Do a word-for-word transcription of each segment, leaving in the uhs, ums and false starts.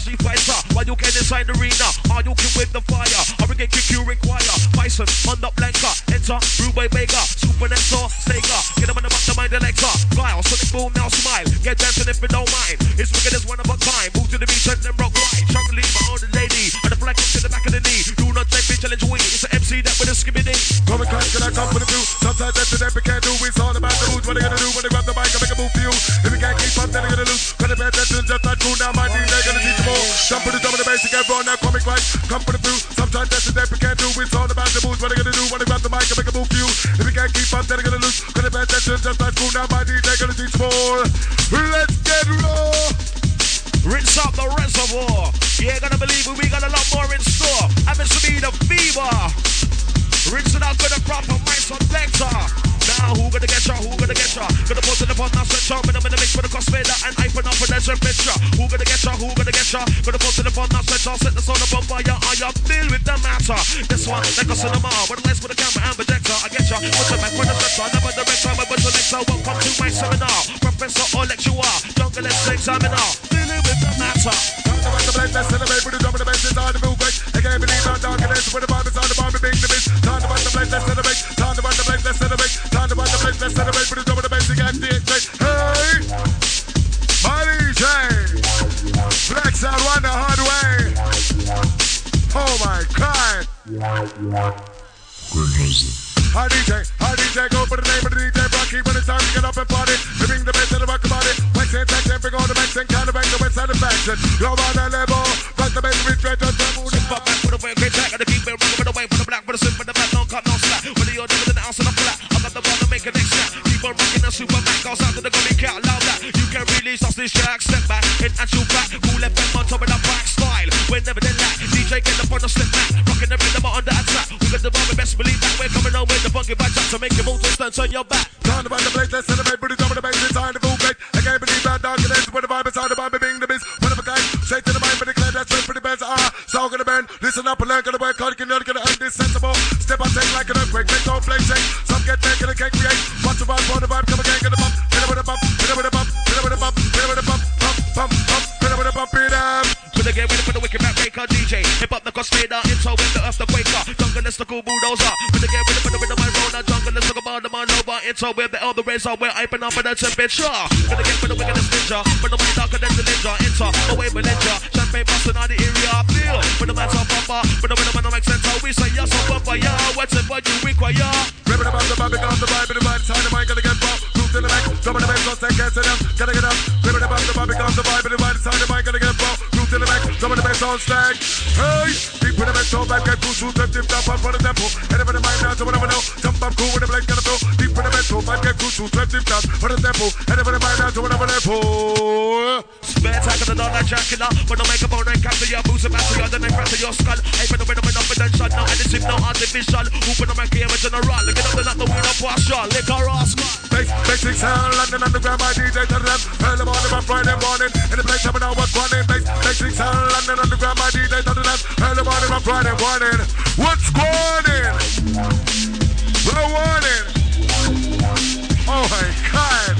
Street Fighter. While you get inside the arena, are you kick with the fire? I will get kick you require. Bison, on the blanker, enter, Ruby Vega, Super Nexor, Stega. Get them on the back, the mind, the lecture. Guile, Sonic Boom, now smile. Get dancing if you don't mind. It's wicked as one of a kind. Move to the beach and then rock right. Chuck the lead, my own lady. And the flag to the back of the knee. Do not take me challenge we. It's an M C that with a skimmy knee. Come and clash, can I come for the view? Sometimes that's the we can't do. It's all about the mood. What they gonna do when they grab the mic and make a move for you? If you can't keep up, then they're gonna lose. Gonna pay attention, just not cool. Now my D J gonna teach you more. Jump for the drum of the bass, you can't run that comic right. Come for the view. Sometimes that's the we can't do. It's all about the mood. What they gonna do when they grab the mic and make a move for you? If you can't keep up, then they're gonna lose. Gonna pay attention, just not cool. Now my D J gonna teach more. Let's get raw. Rinse up the reservoir. Yeah, gonna believe we got a lot more in store. Happens to be the fever. Rinse it out with a proper mic selector. Now who gonna get ya? Who gonna get ya? Gonna put in the pot now, switch up. And I'm in the mix with the crossfader and hyping up for that picture. Who gonna get ya? Who gonna get ya? Gonna put in the pot now, switch up. Set the sun up on fire. Are you deal with the matter? This one, like a cinema. With the lights with the camera and projector. I get ya. Put your back for the stretcher. Never director, but with the lecture. Welcome to my seminar. Professor or lecturer. Jungle let's examiner. Dealing with the matter. Talk about the blade, let's celebrate with the drum of the bass. It's hard to move quick. I can't believe I'm dark and it's with the vibe. It's on the bar, being the bitch. Talk about the blade, let's celebrate. Talk about the blade, let's celebrate. Talk about the blade, let's celebrate with the drum of the bass. You got D J. Hey, my D J. Flex out one the hard way. Oh my God. Hard D J, hard D J, go for the name of the D J Rocky. When it's time to get up and party, we bring the bass to the rock about it. Wax and tax and bring all the bass and kind of bang the west satisfaction. You're on that level, rock the bass with straight to the moon. Fuck back for the way, great track, gotta keep it rocking for the way, for the black, for the slip, for the back, no cut, no slack. When you're doing the house on the flat, I got the ball to make a next snap. Keep on rocking the super back, goes out to the gummy cat, loud that. You can release off this track, step back, in actual back, cool left and on top of the back style. We're never then lack, D J get up on the slip back, rocking the rhythm on the attack. We got the bomb, best believe that we're coming on with the funky back to make your motor stand on your back. Turn about the place, let's celebrate with the drum of the bass. It's time to move back. I can't believe that dog and it's with the vibe. It's on the vibe, being the biz. One of a kind, straight to the mind, but declare that's straight for the bands. Ah, so gonna bend. Listen up and learn, gonna work hard, gonna get unsensible. Step on take like an earthquake, make no flame shake. Some get naked and can't create. Watch the vibe, for the vibe, come again, get a bump. Hit it with a bump, hit it with a bump, hit it with a bump, hit it with a bump, bump, bump, bump, hit it with a bump, hit it. With the game, ready for the wicked back breaker D J. Hip hop the crossfader, intro with the earth the quaker. Jungle let's the cool bulldozer. With the game, ready for the rhythm I roll. Jungle let's talk about the man over. Intro with the elder razor. We're hyping up for the temperature. With the game, for the wickedest ninja. With the way darker than the ninja. Enter, away with ninja. Champagne busting on the area. Feel, with the man's on papa. With the rhythm and the mic center. We say yes, on papa, yeah. Whatever you require. Ribbon about the vibe, on the vibe, and the vibe. Time the mic, gonna get raw. Move to the back. Drum of the bass, don't take care to them. Gotta get up. Ribbon about the vibe, on the vibe, and the vibe. Time the mic, gonna get raw. Move to the back. Drum of the bass, on stack. Hey, deep in the back, so back, get cool, shoot, left, dip, down, for the tempo. Head up in the mind now, so whatever know. Jump up cool with the blade, gonna throw. Deep in the back, so back, get cool, shoot, left, dip, down, for the tempo. Head up in the mind now, so whatever tempo. Spare tag of the dog like Dracula. When I make up on and capture your boots and back to your then I fracture your skull. Ain't been a rhythm and up and then shot. No additive, no artificial. Open the mic here with general. Look at up the not the winner partial. Liquor Oscar. Bass, basic sound, London underground, my D J to them. Early morning, my Friday morning. In the place, I'm now what's running. Bass, basic sound, London underground, my D J to them. Early morning, my Friday morning. What's going on? Well, warning. Oh my God.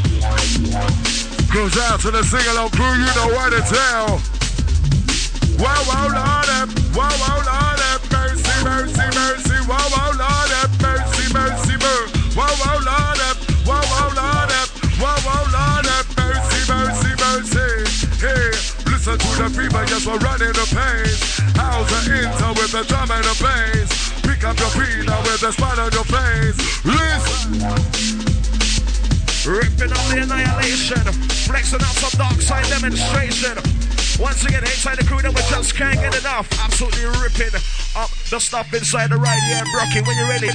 Goes out to the sing-along crew, you know what to tell. Wow, wow, Lord, wow, wow, Lord, mercy, mercy, mercy, wow, wow, Lord, mercy, mercy, mercy, wow, wow, Lord, wow, wow, Lord, wow, wow, Lord, mercy, mercy, mercy. Hey, listen to the fever, yes, we're running the pace. How's the inter with the drum and the bass? Pick up your feet now with the spot on your face. Listen. Ripping up the annihilation, flexing out some dark side demonstration. Once again, inside the crew that we just can't get enough. Absolutely ripping up the stuff inside the right here, Brocky. When you're ready.